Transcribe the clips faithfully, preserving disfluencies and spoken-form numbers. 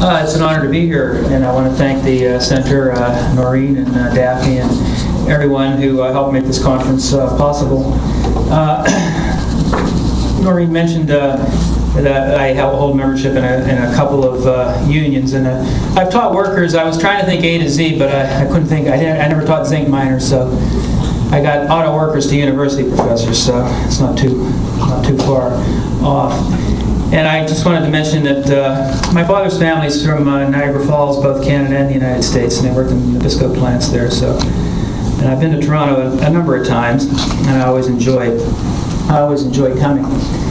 Uh, it's an honor to be here, and I want to thank the uh, Center, uh, Noreen and uh, Daphne, and everyone who uh, helped make this conference uh, possible. Uh, Noreen mentioned uh, that I hold membership in a, in a couple of uh, unions, and uh, I've taught workers. I was trying to think A to Z, but I, I couldn't think. I, didn't, I never taught zinc miners, so I got auto workers to university professors, so it's not too not too far off. And I just wanted to mention that uh, my father's family is from uh, Niagara Falls, both Canada and the United States, and they worked in Nabisco plants there. So, and I've been to Toronto a, a number of times, and I always enjoy I always enjoy coming.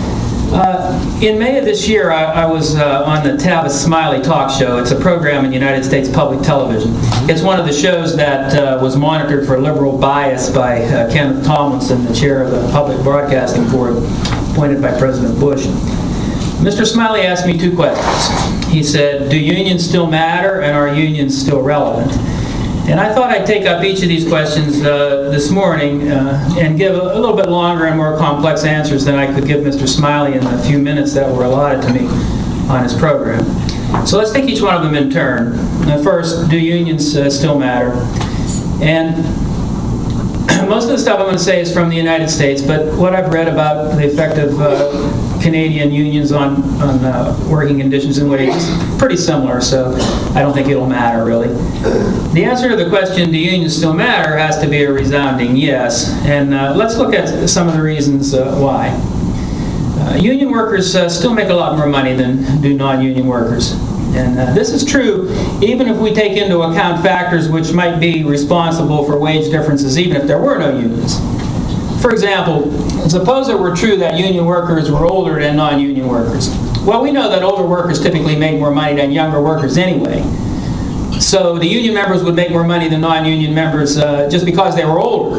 Uh, in May of this year, I, I was uh, on the Tavis Smiley Talk Show. It's a program in United States public television. It's one of the shows that uh, was monitored for liberal bias by uh, Kenneth Tomlinson, the chair of the Public Broadcasting Board, appointed by President Bush. Mister Smiley asked me two questions. He said, do unions still matter, and are unions still relevant? And I thought I'd take up each of these questions uh, this morning uh, and give a, a little bit longer and more complex answers than I could give Mister Smiley in the few minutes that were allotted to me on his program. So let's take each one of them in turn. Uh, first, do unions uh, still matter? And most of the stuff I'm going to say is from the United States, but what I've read about the effect of uh, Canadian unions on, on uh, working conditions and wages, pretty similar, so I don't think it'll matter, really. The answer to the question, do unions still matter, has to be a resounding yes, and uh, let's look at some of the reasons uh, why. Uh, union workers uh, still make a lot more money than do non-union workers. And uh, this is true even if we take into account factors which might be responsible for wage differences even if there were no unions. For example, suppose it were true that union workers were older than non-union workers. Well, we know that older workers typically make more money than younger workers anyway. So the union members would make more money than non-union members uh, just because they were older.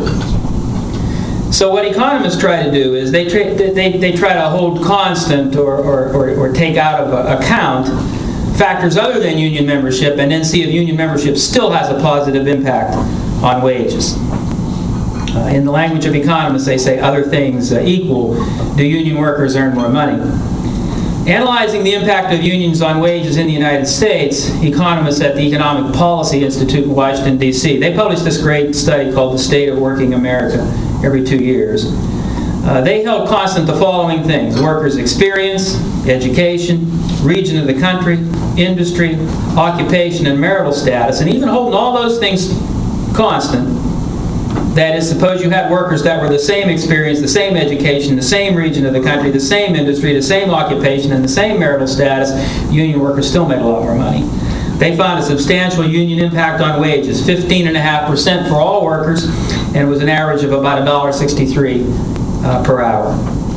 So what economists try to do is they try, they, they try to hold constant or, or, or, or take out of account factors other than union membership, and then see if union membership still has a positive impact on wages. Uh, in the language of economists, they say other things uh, equal, do union workers earn more money? Analyzing the impact of unions on wages in the United States, economists at the Economic Policy Institute in Washington, D C, they publish this great study called The State of Working America every two years. Uh, they held constant the following things: workers' experience, education, region of the country, industry, occupation, and marital status, and even holding all those things constant. That is, suppose you had workers that were the same experience, the same education, the same region of the country, the same industry, the same occupation, and the same marital status, union workers still make a lot more money. They found a substantial union impact on wages, fifteen point five percent for all workers, and it was an average of about one dollar and sixty-three cents uh, per hour.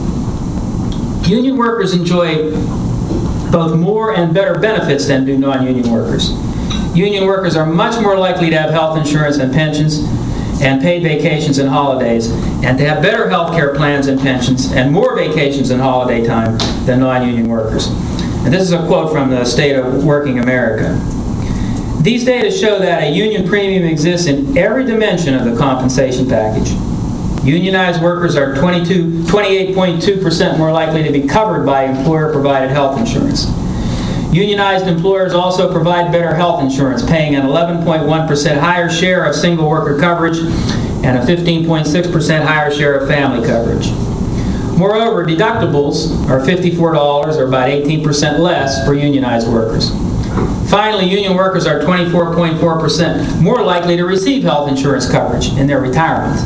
Union workers enjoy both more and better benefits than do non-union workers. Union workers are much more likely to have health insurance and pensions, and paid vacations and holidays, and to have better health care plans and pensions, and more vacations and holiday time than non-union workers. And this is a quote from the State of Working America. These data show that a union premium exists in every dimension of the compensation package. Unionized workers are twenty-two, twenty-eight point two percent more likely to be covered by employer-provided health insurance. Unionized employers also provide better health insurance, paying an eleven point one percent higher share of single worker coverage and a fifteen point six percent higher share of family coverage. Moreover, deductibles are fifty-four dollars, or about eighteen percent less for unionized workers. Finally, union workers are twenty-four point four percent more likely to receive health insurance coverage in their retirement.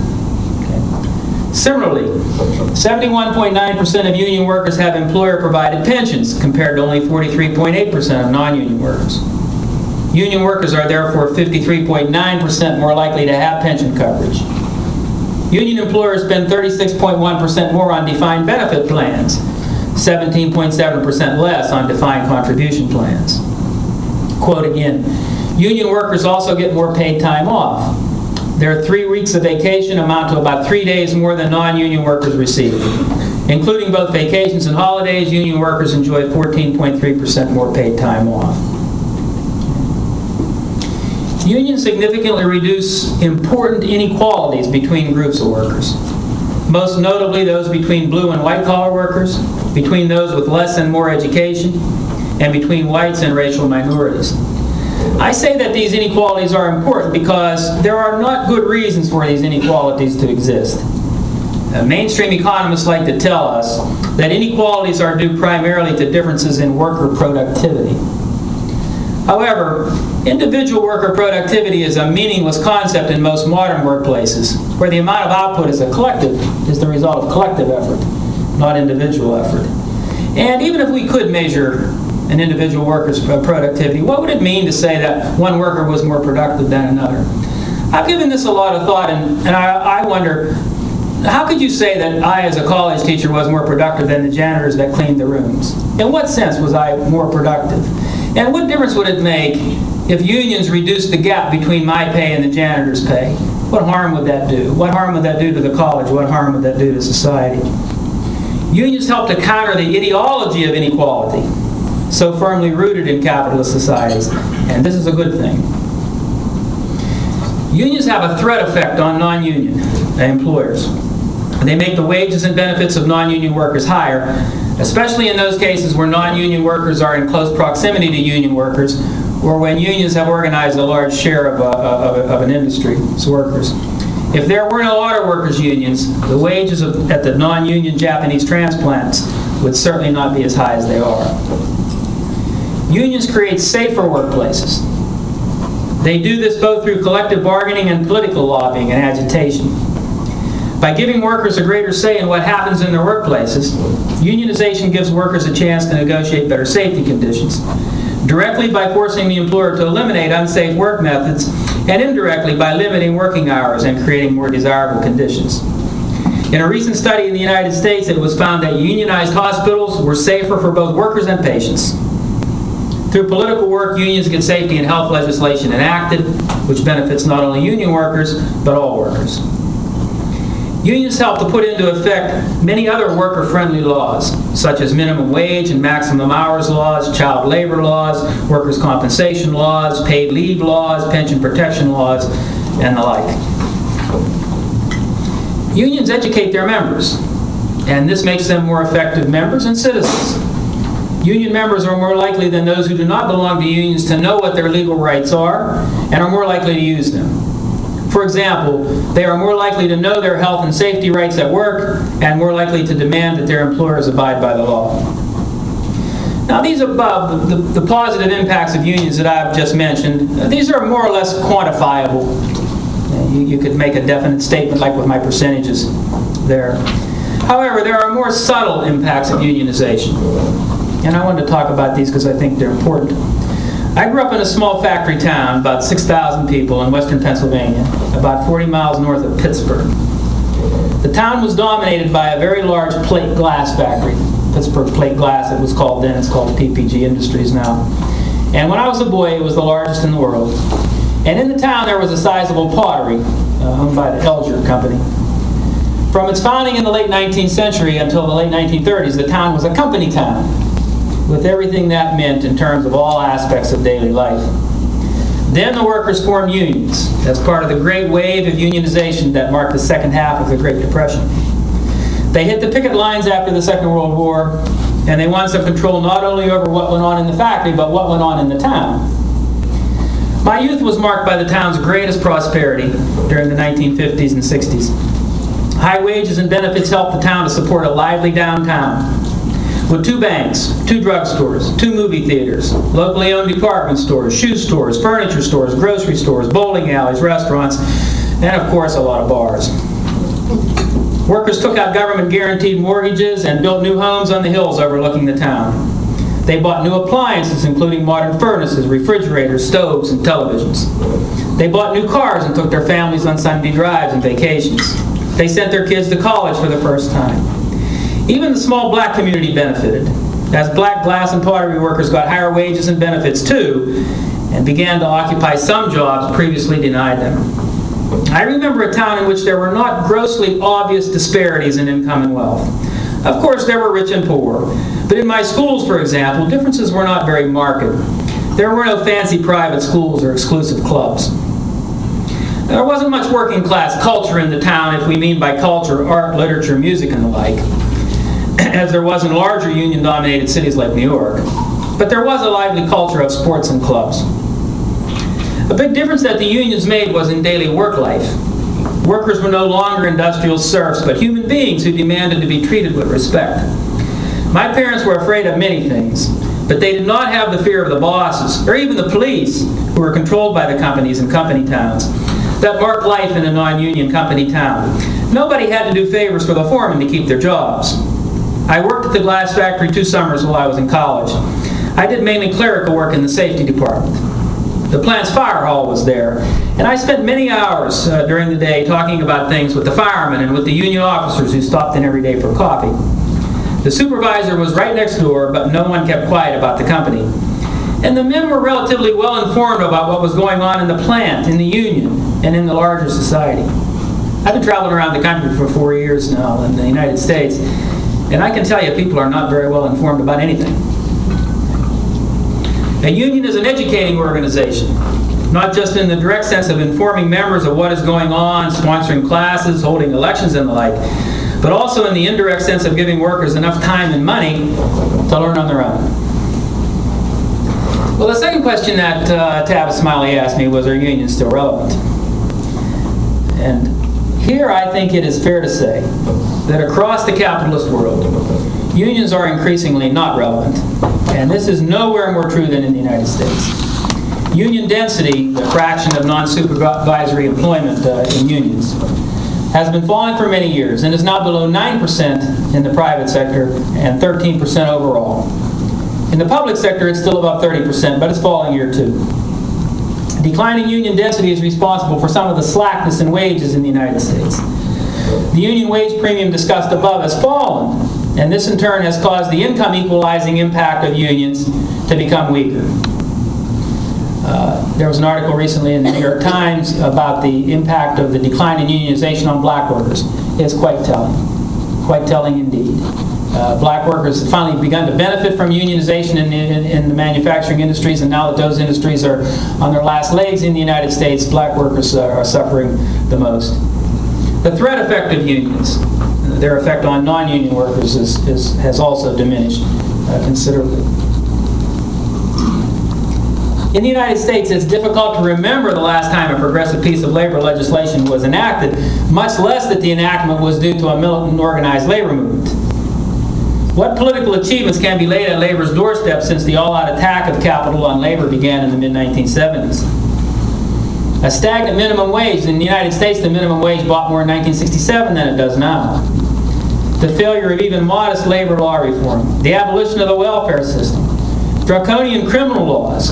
Similarly, seventy-one point nine percent of union workers have employer-provided pensions, compared to only forty-three point eight percent of non-union workers. Union workers are therefore fifty-three point nine percent more likely to have pension coverage. Union employers spend thirty-six point one percent more on defined benefit plans, seventeen point seven percent less on defined contribution plans. Quote again, union workers also get more paid time off. Their three weeks of vacation amount to about three days more than non-union workers receive. Including both vacations and holidays, union workers enjoy fourteen point three percent more paid time off. Unions significantly reduce important inequalities between groups of workers. Most notably those between blue and white collar workers, between those with less and more education, and between whites and racial minorities. I say that these inequalities are important because there are not good reasons for these inequalities to exist. Uh, mainstream economists like to tell us that inequalities are due primarily to differences in worker productivity. However, individual worker productivity is a meaningless concept in most modern workplaces, where the amount of output is a collective, is the result of collective effort, not individual effort. And even if we could measure an individual worker's productivity, what would it mean to say that one worker was more productive than another? I've given this a lot of thought, and, and I, I wonder, how could you say that I, as a college teacher, was more productive than the janitors that cleaned the rooms? In what sense was I more productive? And what difference would it make if unions reduced the gap between my pay and the janitor's pay? What harm would that do? What harm would that do to the college? What harm would that do to society? Unions help to counter the ideology of inequality, so firmly rooted in capitalist societies, and this is a good thing. Unions have a threat effect on non-union employers. They make the wages and benefits of non-union workers higher, especially in those cases where non-union workers are in close proximity to union workers, or when unions have organized a large share of, uh, of, of an industry's workers. If there were no auto workers' unions, the wages of, at the non-union Japanese transplants would certainly not be as high as they are. Unions create safer workplaces. They do this both through collective bargaining and political lobbying and agitation. By giving workers a greater say in what happens in their workplaces, unionization gives workers a chance to negotiate better safety conditions, directly by forcing the employer to eliminate unsafe work methods, and indirectly by limiting working hours and creating more desirable conditions. In a recent study in the United States, it was found that unionized hospitals were safer for both workers and patients. Through political work, unions get safety and health legislation enacted, which benefits not only union workers, but all workers. Unions help to put into effect many other worker-friendly laws, such as minimum wage and maximum hours laws, child labor laws, workers' compensation laws, paid leave laws, pension protection laws, and the like. Unions educate their members, and this makes them more effective members and citizens. Union members are more likely than those who do not belong to unions to know what their legal rights are and are more likely to use them. For example, they are more likely to know their health and safety rights at work and more likely to demand that their employers abide by the law. Now, these above, the, the, the positive impacts of unions that I've just mentioned, these are more or less quantifiable. You, you could make a definite statement like with my percentages there. However, there are more subtle impacts of unionization. And I wanted to talk about these because I think they're important. I grew up in a small factory town, about six thousand people in western Pennsylvania, about forty miles north of Pittsburgh. The town was dominated by a very large plate glass factory. Pittsburgh Plate Glass, it was called then. It's called P P G Industries now. And when I was a boy, it was the largest in the world. And in the town, there was a sizable pottery uh, owned by the Elger Company. From its founding in the late nineteenth century until the late nineteen thirties, the town was a company town, with everything that meant in terms of all aspects of daily life. Then the workers formed unions as part of the great wave of unionization that marked the second half of the Great Depression. They hit the picket lines after the Second World War, and they wanted some control not only over what went on in the factory, but what went on in the town. My youth was marked by the town's greatest prosperity during the nineteen fifties and sixties. High wages and benefits helped the town to support a lively downtown, with two banks, two drugstores, two movie theaters, locally owned department stores, shoe stores, furniture stores, grocery stores, bowling alleys, restaurants, and of course a lot of bars. Workers took out government-guaranteed mortgages and built new homes on the hills overlooking the town. They bought new appliances, including modern furnaces, refrigerators, stoves, and televisions. They bought new cars and took their families on Sunday drives and vacations. They sent their kids to college for the first time. Even the small black community benefited, as black glass and pottery workers got higher wages and benefits too, and began to occupy some jobs previously denied them. I remember a town in which there were not grossly obvious disparities in income and wealth. Of course, there were rich and poor, but in my schools, for example, differences were not very marked. There were no fancy private schools or exclusive clubs. There wasn't much working class culture in the town, if we mean by culture, art, literature, music, and the like, as there was in larger union-dominated cities like New York. but there was a lively culture of sports and clubs. A big difference that the unions made was in daily work life. Workers were no longer industrial serfs, but human beings who demanded to be treated with respect. My parents were afraid of many things, but they did not have the fear of the bosses, or even the police, who were controlled by the companies and company towns. That marked life in a non-union company town. Nobody had to do favors for the foreman to keep their jobs. I worked at the glass factory two summers while I was in college. I did mainly clerical work in the safety department. The plant's fire hall was there, and I spent many hours uh, during the day talking about things with the firemen and with the union officers who stopped in every day for coffee. The supervisor was right next door, but no one kept quiet about the company. And the men were relatively well informed about what was going on in the plant, in the union, and in the larger society. I've been traveling around the country for four years now in the United States, and I can tell you people are not very well informed about anything. A union is an educating organization, not just in the direct sense of informing members of what is going on, sponsoring classes, holding elections and the like, but also in the indirect sense of giving workers enough time and money to learn on their own. Well, the second question that uh, Tavis Smiley asked me was, are unions still relevant? And here I think it is fair to say that across the capitalist world, unions are increasingly not relevant. And this is nowhere more true than in the United States. Union density, the fraction of non-supervisory employment uh, in unions, has been falling for many years and is now below nine percent in the private sector and thirteen percent overall. In the public sector, it's still above thirty percent, but it's falling here too. Declining union density is responsible for some of the slackness in wages in the United States. The union wage premium discussed above has fallen, and this in turn has caused the income equalizing impact of unions to become weaker. Uh, there was an article recently in the New York Times about the impact of the decline in unionization on black workers. It's quite telling, quite telling indeed. Uh, black workers have finally begun to benefit from unionization in, in, in the manufacturing industries, and now that those industries are on their last legs in the United States, black workers uh, are suffering the most. The threat effect of unions, their effect on non-union workers, is, is, has also diminished uh, considerably. In the United States, it's difficult to remember the last time a progressive piece of labor legislation was enacted, much less that the enactment was due to a militant organized labor movement. What political achievements can be laid at labor's doorstep since the all-out attack of capital on labor began in the mid nineteen seventies? A stagnant minimum wage. In the United States, the minimum wage bought more in nineteen sixty-seven than it does now. The failure of even modest labor law reform. The abolition of the welfare system. Draconian criminal laws,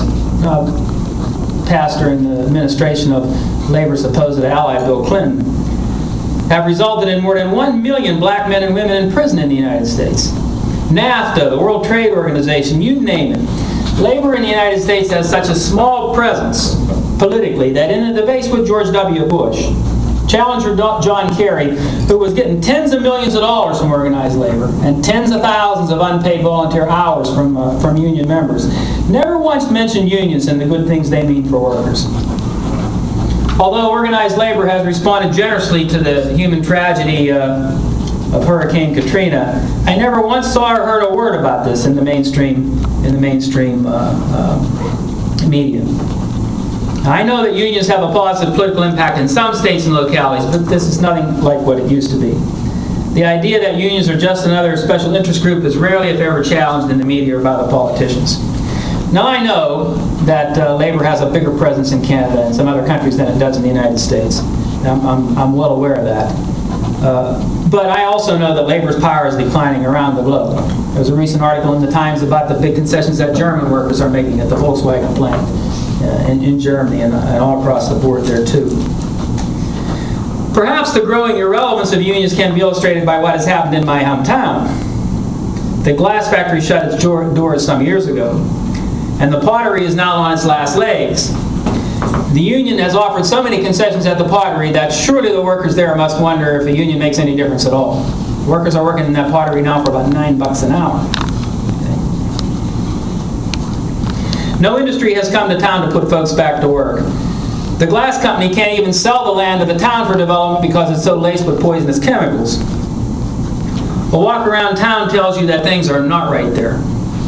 uh, passed during the administration of Labor's supposed ally, Bill Clinton, have resulted in more than one million black men and women in prison in the United States. NAFTA, the World Trade Organization, you name it. Labor in the United States has such a small presence politically that in a debate with George W. Bush, challenger John Kerry, who was getting tens of millions of dollars from organized labor and tens of thousands of unpaid volunteer hours from, uh, from union members, never once mentioned unions and the good things they mean for workers. Although organized labor has responded generously to the human tragedy uh, of Hurricane Katrina, I never once saw or heard a word about this in the mainstream in the mainstream uh, uh, media. I know that unions have a positive political impact in some states and localities, but this is nothing like what it used to be. The idea that unions are just another special interest group is rarely, if ever, challenged in the media or by the politicians. Now I know that uh, labor has a bigger presence in Canada and some other countries than it does in the United States. I'm, I'm, I'm well aware of that. Uh, but I also know that labor's power is declining around the globe. There was a recent article in the Times about the big concessions that German workers are making at the Volkswagen plant uh, in, in Germany and, and all across the board there too. Perhaps the growing irrelevance of unions can be illustrated by what has happened in my hometown. The glass factory shut its doors some years ago, and the pottery is now on its last legs. The union has offered so many concessions at the pottery that surely the workers there must wonder if a union makes any difference at all. Workers are working in that pottery now for about nine bucks an hour. Okay. No industry has come to town to put folks back to work. The glass company can't even sell the land to the town for development because it's so laced with poisonous chemicals. A walk around town tells you that things are not right there.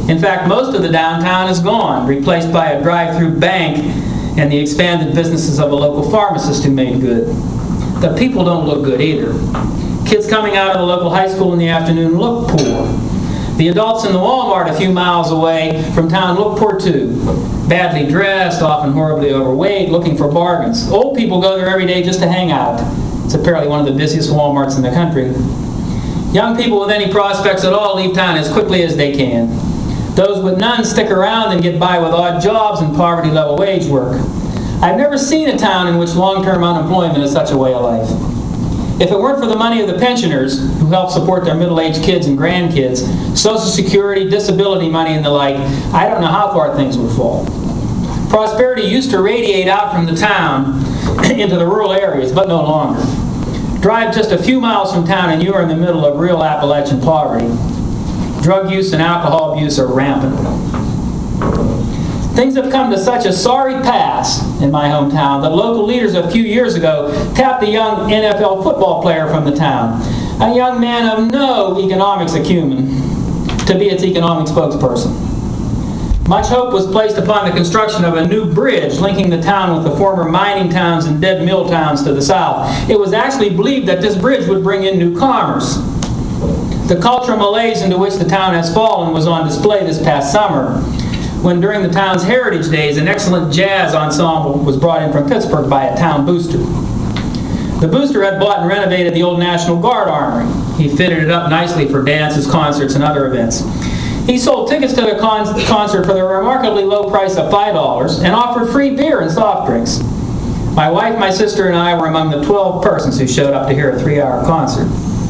In fact, most of the downtown is gone, replaced by a drive-through bank and the expanded businesses of a local pharmacist who made good. The people don't look good either. Kids coming out of the local high school in the afternoon look poor. The adults in the Walmart a few miles away from town look poor too. Badly dressed, often horribly overweight, looking for bargains. Old people go there every day just to hang out. It's apparently one of the busiest Walmarts in the country. Young people with any prospects at all leave town as quickly as they can. Those with none stick around and get by with odd jobs and poverty-level wage work. I've never seen a town in which long-term unemployment is such a way of life. If it weren't for the money of the pensioners, who help support their middle-aged kids and grandkids, Social Security, disability money, and the like, I don't know how far things would fall. Prosperity used to radiate out from the town into the rural areas, but no longer. Drive just a few miles from town and you are in the middle of real Appalachian poverty. Drug use and alcohol abuse are rampant. Things have come to such a sorry pass in my hometown that local leaders a few years ago tapped a young N F L football player from the town, a young man of no economics acumen, to be its economic spokesperson. Much hope was placed upon the construction of a new bridge linking the town with the former mining towns and dead mill towns to the south. It was actually believed that this bridge would bring in new commerce. The cultural malaise into which the town has fallen was on display this past summer, when during the town's Heritage Days, an excellent jazz ensemble was brought in from Pittsburgh by a town booster. The booster had bought and renovated the old National Guard Armory. He fitted it up nicely for dances, concerts, and other events. He sold tickets to the con- concert for the remarkably low price of five dollars and offered free beer and soft drinks. My wife, my sister, and I were among the twelve persons who showed up to hear a three-hour concert.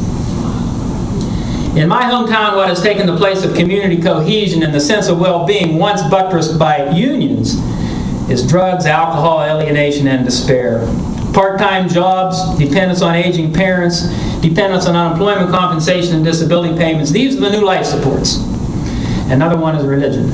In my hometown, what has taken the place of community cohesion and the sense of well-being once buttressed by unions is drugs, alcohol, alienation, and despair. Part-time jobs, dependence on aging parents, dependence on unemployment compensation and disability payments. These are the new life supports. Another one is religion.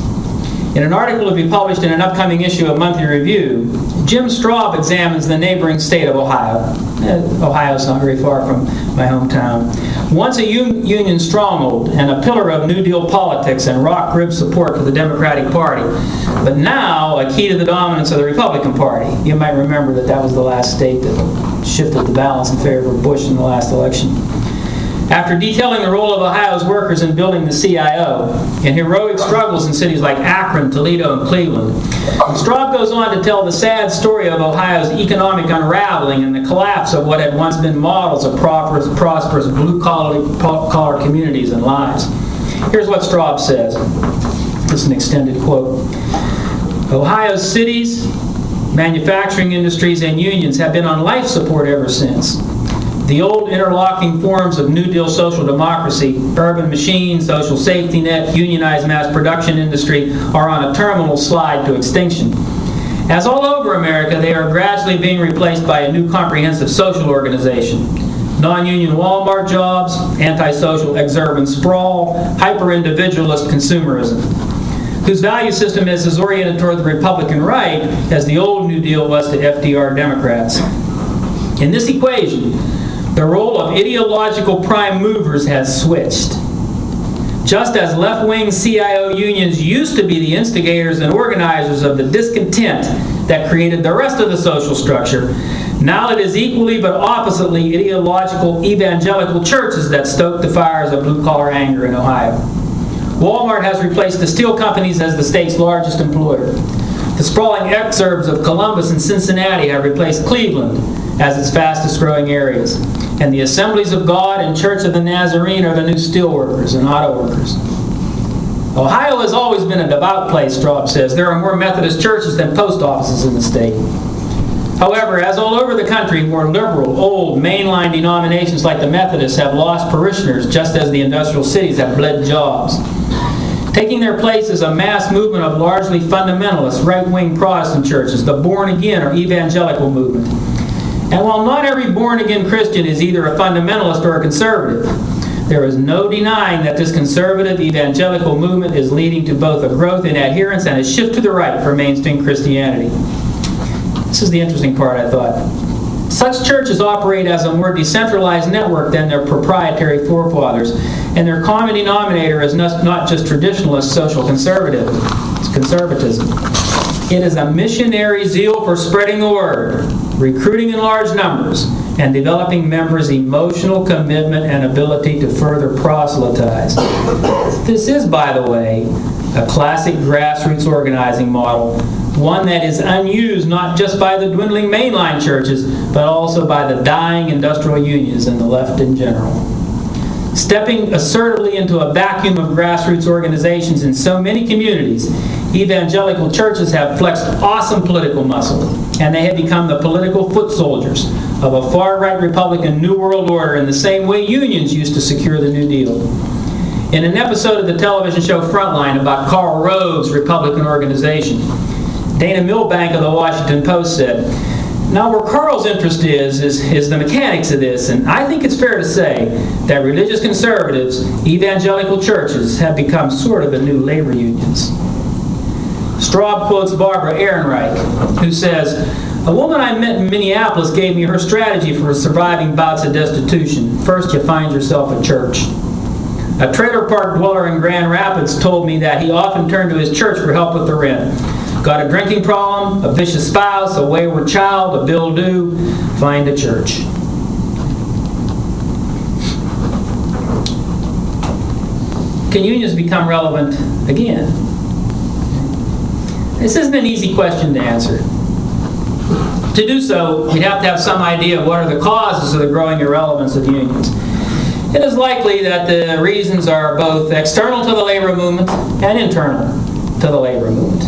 In an article to be published in an upcoming issue of Monthly Review, Jim Straub examines the neighboring state of Ohio. Eh, Ohio's not very far from my hometown. Once a un- union stronghold and a pillar of New Deal politics and rock-ribbed support for the Democratic Party, but now a key to the dominance of the Republican Party. You might remember that that was the last state that shifted the balance in favor of Bush in the last election. After detailing the role of Ohio's workers in building the C I O and heroic struggles in cities like Akron, Toledo, and Cleveland, Straub goes on to tell the sad story of Ohio's economic unraveling and the collapse of what had once been models of prosperous, prosperous blue-collar communities and lives. Here's what Straub says. This is an extended quote. Ohio's cities, manufacturing industries, and unions have been on life support ever since. The old interlocking forms of New Deal social democracy, urban machine, social safety net, unionized mass production industry, are on a terminal slide to extinction. As all over America, they are gradually being replaced by a new comprehensive social organization. Non-union Walmart jobs, antisocial exurban sprawl, hyper-individualist consumerism, whose value system is as oriented toward the Republican right as the old New Deal was to F D R Democrats. In this equation, the role of ideological prime movers has switched. Just as left-wing C I O unions used to be the instigators and organizers of the discontent that created the rest of the social structure, now it is equally but oppositely ideological evangelical churches that stoke the fires of blue-collar anger in Ohio. Walmart has replaced the steel companies as the state's largest employer. The sprawling exurbs of Columbus and Cincinnati have replaced Cleveland as its fastest-growing areas. And the Assemblies of God and Church of the Nazarene are the new steelworkers and auto workers. Ohio has always been a devout place, Straub says. There are more Methodist churches than post offices in the state. However, as all over the country, more liberal, old, mainline denominations like the Methodists have lost parishioners, just as the industrial cities have bled jobs. Taking their place is a mass movement of largely fundamentalist, right-wing Protestant churches, the born-again or evangelical movement. And while not every born-again Christian is either a fundamentalist or a conservative, there is no denying that this conservative evangelical movement is leading to both a growth in adherence and a shift to the right for mainstream Christianity. This is the interesting part, I thought. Such churches operate as a more decentralized network than their proprietary forefathers, and their common denominator is not, not just traditionalist social conservative, it's conservatism. It is a missionary zeal for spreading the word, recruiting in large numbers, and developing members' emotional commitment and ability to further proselytize. This is, by the way, a classic grassroots organizing model, one that is unused not just by the dwindling mainline churches, but also by the dying industrial unions and the left in general. Stepping assertively into a vacuum of grassroots organizations in so many communities, evangelical churches have flexed awesome political muscle, and they have become the political foot soldiers of a far-right Republican New World Order in the same way unions used to secure the New Deal. In an episode of the television show Frontline about Karl Rove's Republican organization, Dana Milbank of the Washington Post said, "Now where Karl's interest is, is, is the mechanics of this, and I think it's fair to say that religious conservatives, evangelical churches, have become sort of the new labor unions." Straub quotes Barbara Ehrenreich, who says, "A woman I met in Minneapolis gave me her strategy for surviving bouts of destitution. First, you find yourself a church." A trailer park dweller in Grand Rapids told me that he often turned to his church for help with the rent. Got a drinking problem, a vicious spouse, a wayward child, a bill due, find a church. Can unions become relevant again? This isn't an easy question to answer. To do so, we'd have to have some idea of what are the causes of the growing irrelevance of unions. It is likely that the reasons are both external to the labor movement and internal to the labor movement.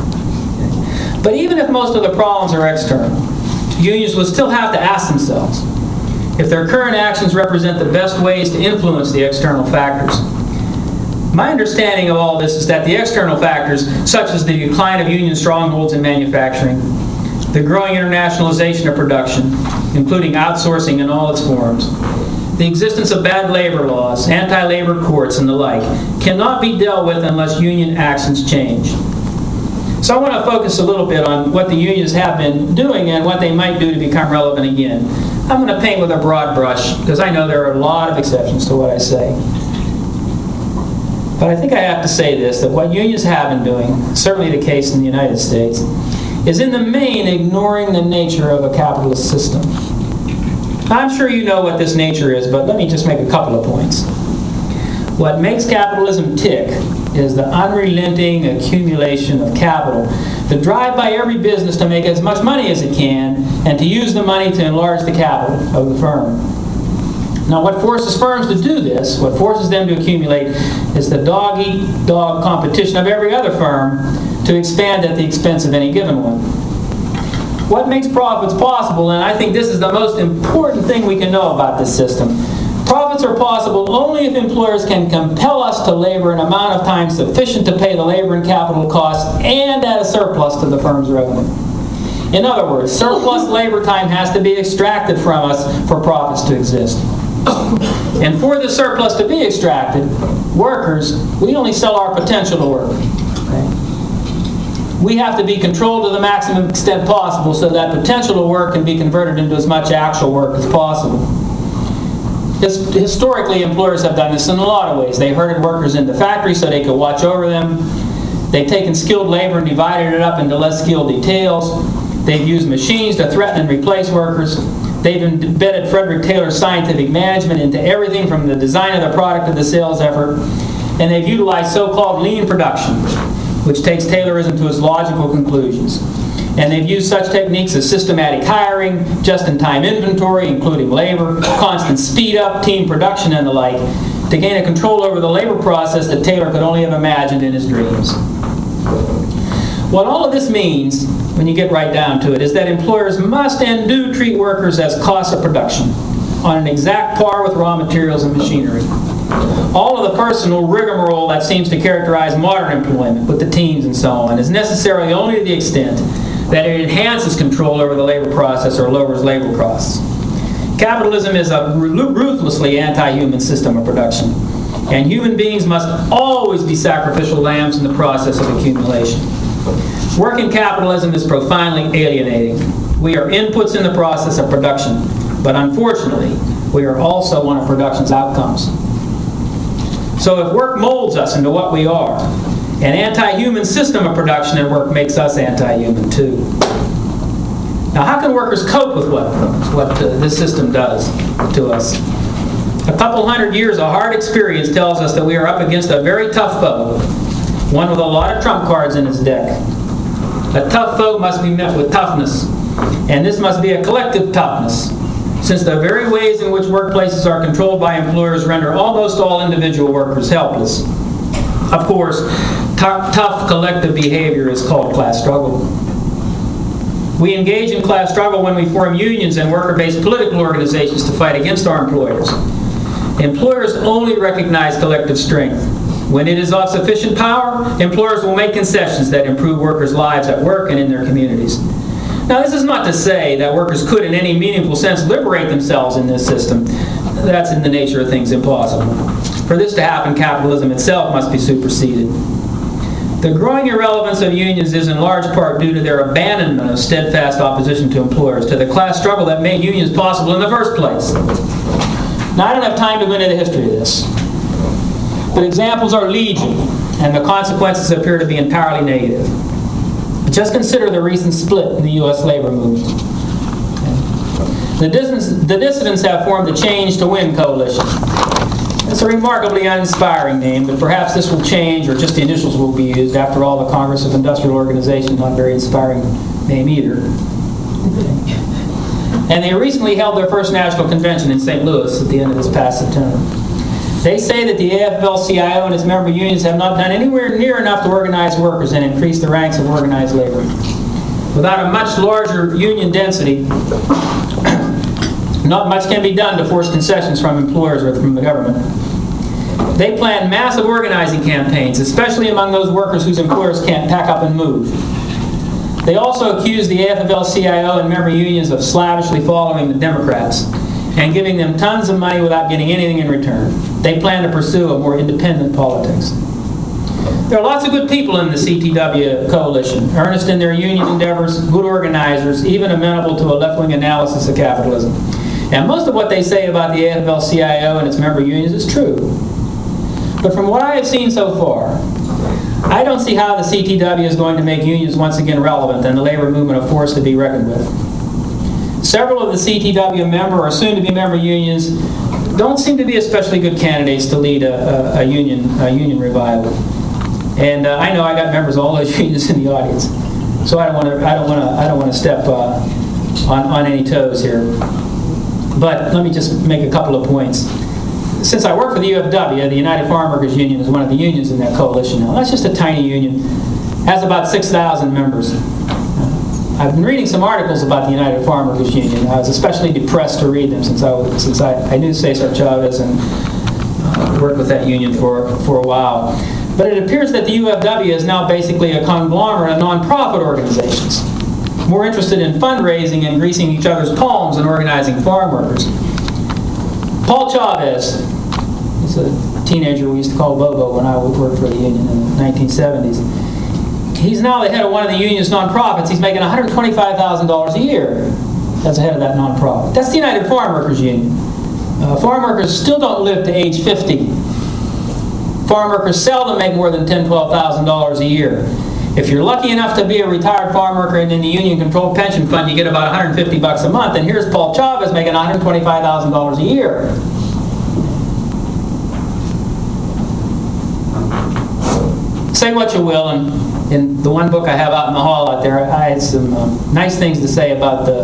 But even if most of the problems are external, unions will still have to ask themselves if their current actions represent the best ways to influence the external factors. My understanding of all this is that the external factors, such as the decline of union strongholds in manufacturing, the growing internationalization of production, including outsourcing in all its forms, the existence of bad labor laws, anti-labor courts, and the like, cannot be dealt with unless union actions change. So I want to focus a little bit on what the unions have been doing and what they might do to become relevant again. I'm going to paint with a broad brush, because I know there are a lot of exceptions to what I say. But I think I have to say this, that what unions have been doing, certainly the case in the United States, is in the main ignoring the nature of a capitalist system. I'm sure you know what this nature is, but let me just make a couple of points. What makes capitalism tick is the unrelenting accumulation of capital, the drive by every business to make as much money as it can and to use the money to enlarge the capital of the firm. Now, what forces firms to do this, what forces them to accumulate, is the dog-eat-dog competition of every other firm to expand at the expense of any given one. What makes profits possible, and I think this is the most important thing we can know about this system, profits are possible only if employers can compel us to labor an amount of time sufficient to pay the labor and capital costs and at a surplus to the firm's revenue. In other words, surplus labor time has to be extracted from us for profits to exist. And for the surplus to be extracted, workers, we only sell our potential to work. Okay? We have to be controlled to the maximum extent possible so that potential to work can be converted into as much actual work as possible. His, historically, employers have done this in a lot of ways. They herded workers into factories so they could watch over them. They've taken skilled labor and divided it up into less skilled details. They've used machines to threaten and replace workers. They've embedded Frederick Taylor's scientific management into everything from the design of the product to the sales effort. And they've utilized so-called lean production, which takes Taylorism to its logical conclusions. And they've used such techniques as systematic hiring, just-in-time inventory, including labor, constant speed-up, team production, and the like, to gain a control over the labor process that Taylor could only have imagined in his dreams. What all of this means, when you get right down to it, is that employers must and do treat workers as costs of production, on an exact par with raw materials and machinery. All of the personal rigmarole that seems to characterize modern employment, with the teams and so on, is necessarily only to the extent that it enhances control over the labor process or lowers labor costs. Capitalism is a ruthlessly anti-human system of production, and human beings must always be sacrificial lambs in the process of accumulation. Working capitalism is profoundly alienating. We are inputs in the process of production, but unfortunately, we are also one of production's outcomes. So if work molds us into what we are, an anti-human system of production and work makes us anti-human too. Now, how can workers cope with what, what uh, this system does to us? A couple hundred years of hard experience tells us that we are up against a very tough foe, one with a lot of trump cards in his deck. A tough foe must be met with toughness, and this must be a collective toughness, since the very ways in which workplaces are controlled by employers render almost all individual workers helpless. Of course, t- tough collective behavior is called class struggle. We engage in class struggle when we form unions and worker-based political organizations to fight against our employers. Employers only recognize collective strength. When it is of sufficient power, employers will make concessions that improve workers' lives at work and in their communities. Now, this is not to say that workers could, in any meaningful sense, liberate themselves in this system. That's in the nature of things impossible. For this to happen, capitalism itself must be superseded. The growing irrelevance of unions is in large part due to their abandonment of steadfast opposition to employers, to the class struggle that made unions possible in the first place. Now, I don't have time to go into the history of this, but examples are legion, and the consequences appear to be entirely negative. But just consider the recent split in the U S labor movement. The dissidents, the dissidents have formed the Change to Win coalition. It's a remarkably uninspiring name, but perhaps this will change, or just the initials will be used. After all, the Congress of Industrial Organization, not a very inspiring name either. And they recently held their first national convention in Saint Louis at the end of this past September. They say that the A F L C I O and its member unions have not done anywhere near enough to organize workers and increase the ranks of organized labor. Without a much larger union density, not much can be done to force concessions from employers or from the government. They plan massive organizing campaigns, especially among those workers whose employers can't pack up and move. They also accuse the A F L C I O and member unions of slavishly following the Democrats and giving them tons of money without getting anything in return. They plan to pursue a more independent politics. There are lots of good people in the C T W coalition, earnest in their union endeavors, good organizers, even amenable to a left-wing analysis of capitalism. And most of what they say about the A F L C I O and its member unions is true. But from what I have seen so far, I don't see how the C T W is going to make unions once again relevant and the labor movement a force to be reckoned with. Several of the C T W member or soon-to-be member unions don't seem to be especially good candidates to lead a, a, a union a union revival. And uh, I know I got members of all those unions in the audience, so I don't want to I don't want to I don't want to step uh, on on any toes here. But let me just make a couple of points. Since I work for the U F W, the United Farm Workers Union is one of the unions in that coalition now. That's just a tiny union. Has about six thousand members. I've been reading some articles about the United Farm Workers Union. I was especially depressed to read them since I was, since I, I knew Cesar Chavez and uh, worked with that union for, for a while. But it appears that the U F W is now basically a conglomerate of nonprofit organizations, more interested in fundraising and greasing each other's palms than organizing farm workers. Paul Chavez, he's a teenager we used to call Bobo when I worked for the union in the nineteen seventies. He's now the head of one of the union's nonprofits. He's making one hundred twenty-five thousand dollars a year as the head of that nonprofit. That's the United Farm Workers Union. Uh, farm workers still don't live to age fifty. Farm workers seldom make more than ten thousand dollars, twelve thousand dollars a year. If you're lucky enough to be a retired farm worker and in the union-controlled pension fund, you get about one hundred fifty bucks a month. And here's Paul Chavez making one hundred twenty-five thousand dollars a year. Say what you will, and in the one book I have out in the hall out there, I had some um, nice things to say about the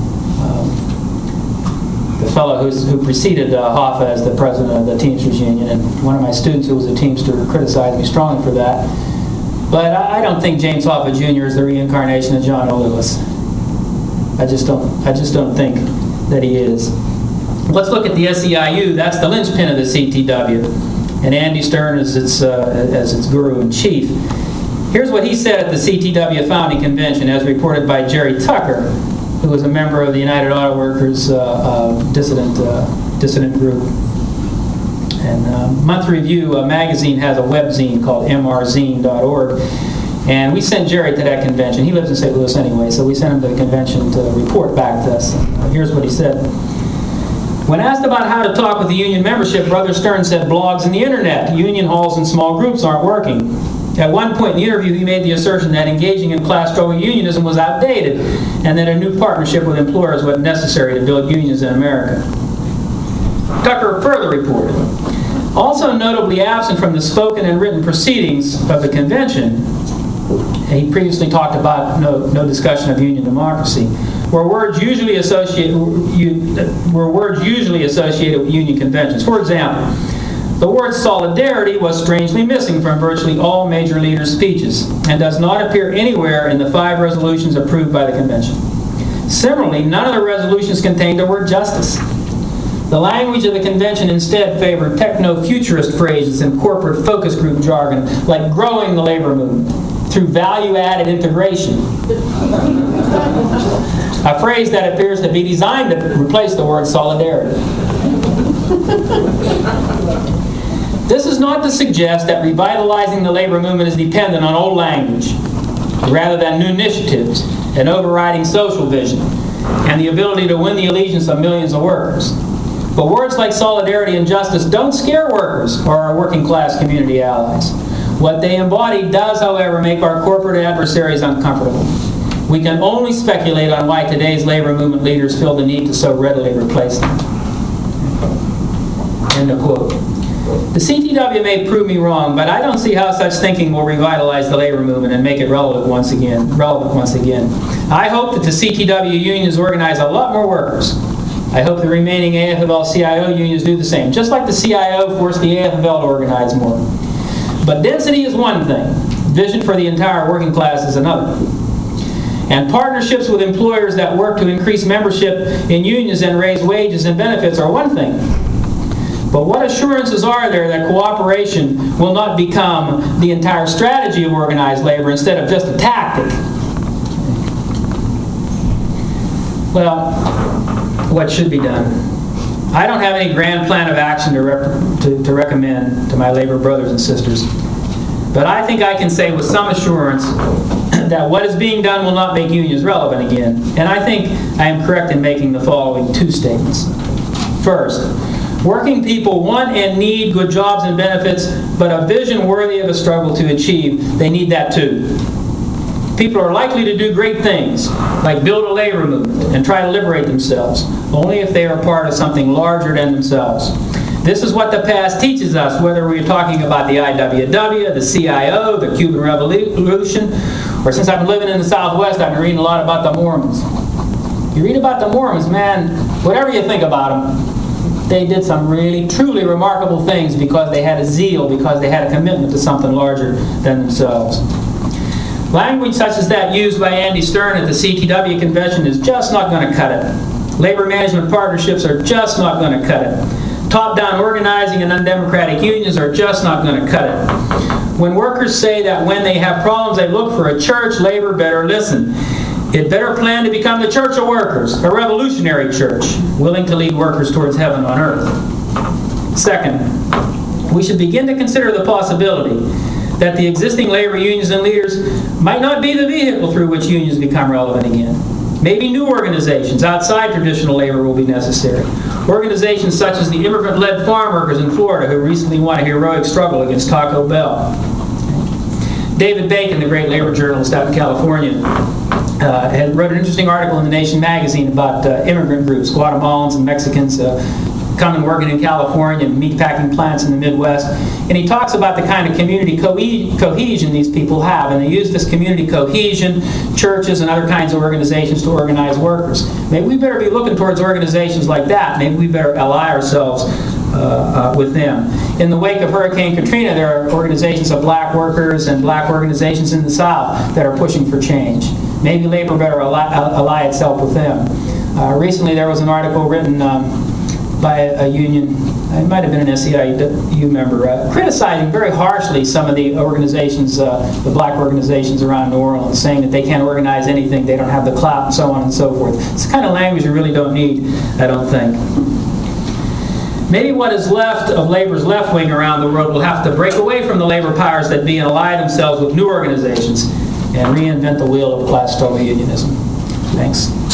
um, the fellow who's, who preceded uh, Hoffa as the president of the Teamsters Union, and one of my students who was a Teamster criticized me strongly for that. But I, I don't think James Hoffa Junior is the reincarnation of John O. Lewis. I just don't. I just don't think that he is. Let's look at the S E I U. That's the linchpin of the C T W, and Andy Stern is its uh, as its guru in chief. Here's what he said at the C T W founding convention, as reported by Jerry Tucker, who was a member of the United Auto Workers uh, uh, dissident uh, dissident group. And uh, Month Review uh, magazine has a webzine called M R zine dot org. And we sent Jerry to that convention. He lives in Saint Louis anyway, so we sent him to the convention to report back to us. Here's what he said. When asked about how to talk with the union membership, Brother Stern said blogs and the internet. Union halls and small groups aren't working. At one point in the interview, he made the assertion that engaging in class-struggle unionism was outdated and that a new partnership with employers was necessary to build unions in America. Tucker further reported, also notably absent from the spoken and written proceedings of the convention, he previously talked about no, no discussion of union democracy, were words usually associated were words usually associated with union conventions. For example, the word solidarity was strangely missing from virtually all major leaders' speeches and does not appear anywhere in the five resolutions approved by the convention. Similarly, none of the resolutions contained the word justice. The language of the convention instead favored techno-futurist phrases and corporate focus group jargon like growing the labor movement through value-added integration, a phrase that appears to be designed to replace the word solidarity. This is not to suggest that revitalizing the labor movement is dependent on old language, rather than new initiatives, an overriding social vision, and the ability to win the allegiance of millions of workers. But words like solidarity and justice don't scare workers or our working class community allies. What they embody does, however, make our corporate adversaries uncomfortable. We can only speculate on why today's labor movement leaders feel the need to so readily replace them. End of quote. The C T W may prove me wrong, but I don't see how such thinking will revitalize the labor movement and make it relevant once again. Relevant once again. I hope that the C T W unions organize a lot more workers. I hope the remaining A F L C I O unions do the same, just like the C I O forced the A F L to organize more. But density is one thing. Vision for the entire working class is another. And partnerships with employers that work to increase membership in unions and raise wages and benefits are one thing. But what assurances are there that cooperation will not become the entire strategy of organized labor instead of just a tactic? Well, what should be done? I don't have any grand plan of action to, rep- to, to recommend to my labor brothers and sisters. But I think I can say with some assurance that what is being done will not make unions relevant again. And I think I am correct in making the following two statements. First, working people want and need good jobs and benefits, but a vision worthy of a struggle to achieve, they need that too. People are likely to do great things, like build a labor movement and try to liberate themselves, only if they are part of something larger than themselves. This is what the past teaches us, whether we're talking about the I W W, the C I O, the Cuban Revolution, or since I've been living in the Southwest, I've been reading a lot about the Mormons. You read about the Mormons, man, whatever you think about them, they did some really, truly remarkable things because they had a zeal, because they had a commitment to something larger than themselves. Language such as that used by Andy Stern at the C T W convention is just not going to cut it. Labor management partnerships are just not going to cut it. Top-down organizing and undemocratic unions are just not going to cut it. When workers say that when they have problems they look for a church, labor better listen. It better plan to become the church of workers, a revolutionary church, willing to lead workers towards heaven on earth. Second, we should begin to consider the possibility that the existing labor unions and leaders might not be the vehicle through which unions become relevant again. Maybe new organizations outside traditional labor will be necessary. Organizations such as the immigrant-led farm workers in Florida who recently won a heroic struggle against Taco Bell. David Bacon, the great labor journalist out in California, uh, had wrote an interesting article in The Nation magazine about uh, immigrant groups, Guatemalans and Mexicans, uh, coming working in California, meatpacking plants in the Midwest. And he talks about the kind of community co- cohesion these people have. And they use this community cohesion, churches and other kinds of organizations to organize workers. Maybe we better be looking towards organizations like that. Maybe we better ally ourselves uh, uh, with them. In the wake of Hurricane Katrina, there are organizations of black workers and black organizations in the South that are pushing for change. Maybe labor better ally, ally itself with them. Uh, recently there was an article written um, by a, a union, it might have been an S E I U member, uh, criticizing very harshly some of the organizations, uh, the black organizations around New Orleans, saying that they can't organize anything, they don't have the clout, and so on and so forth. It's the kind of language you really don't need, I don't think. Maybe what is left of labor's left wing around the world will have to break away from the labor powers that be and ally themselves with new organizations and reinvent the wheel of class struggle unionism. Thanks.